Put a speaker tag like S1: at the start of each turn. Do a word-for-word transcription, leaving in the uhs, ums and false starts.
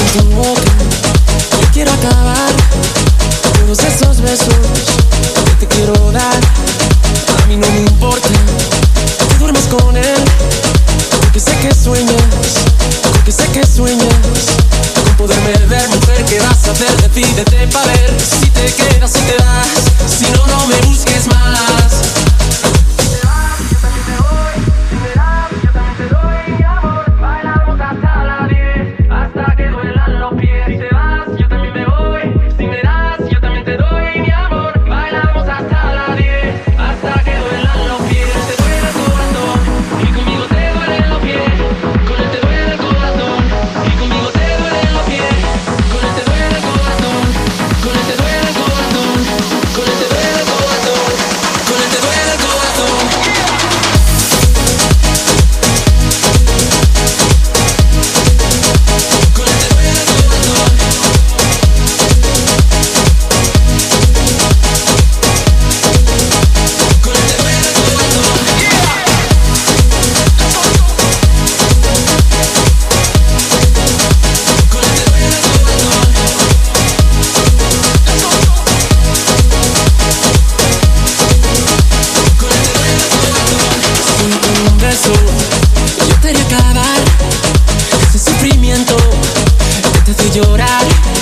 S1: tu boca. Yo quiero acabar todos esos besos que te quiero dar. A mí no me importa que duermas con él, porque sé que sueñas, porque sé que sueñas con poderme ver. Mujer, ¿qué vas a hacer? Decídete pa' ver si te quedas o te vas. Si no, no me busques más. Yo te haría acabar ese sufrimiento que te hace llorar.